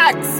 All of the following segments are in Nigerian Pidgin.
X.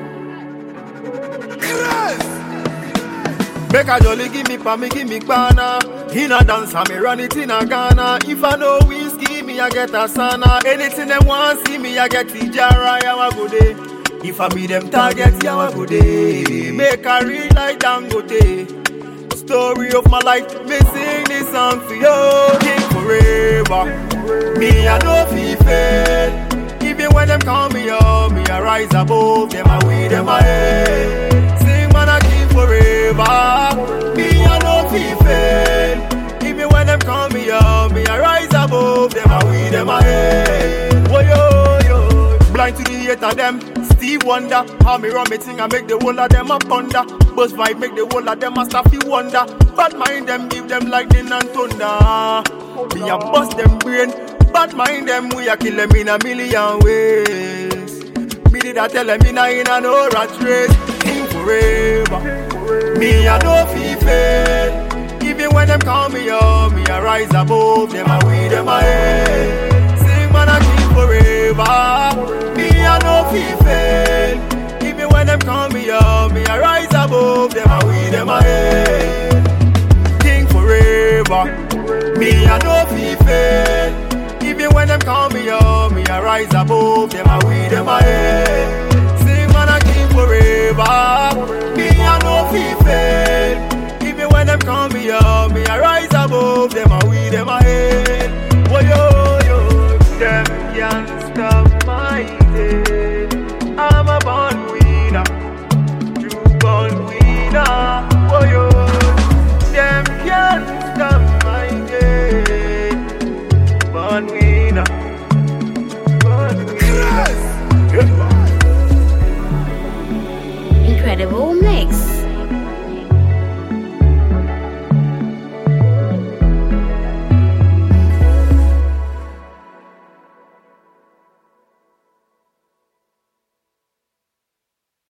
Make a jolly give me pa, me give me pana. In a dance, me run it in a Ghana. If I know whiskey, me I get a sana. Anything them want see me, I get Tijara, ya wa go day. If I be them target, ya wa go day. Make a read like Dangote. Story of my life, me sing this song for you. King forever, me I know fi fail. Even when them call me up, me I rise above them, I with them I head. Sing man I king forever, me I know fi fail. Even when them call me up, me I rise above them, I with them I head. Whoa yo yo, blind to the hate of them. Steve Wonder, how me run me thing and make the whole of them a ponder. Buzz vibe make the whole of them a stuffy wonder. Bad mind them, give them lightning and thunder. Me a bust them brain. Bad mind them, we a kill them in a million ways. Me did I tell them in a no rat race. King forever, me a no fi fail. Even when them call me up, me a rise above them, I with them a head. Sing man a king forever, me a no fi fail. Even when them call me up, me a rise above them, I with them a head. King forever, me a no fi fail. Even when them call me up, me I rise above them, I with them I head. Sing man I king forever, me I no fi fail. Even when them call me up, me I rise above them, I with them I head. Whoa yo yo, them can't stop.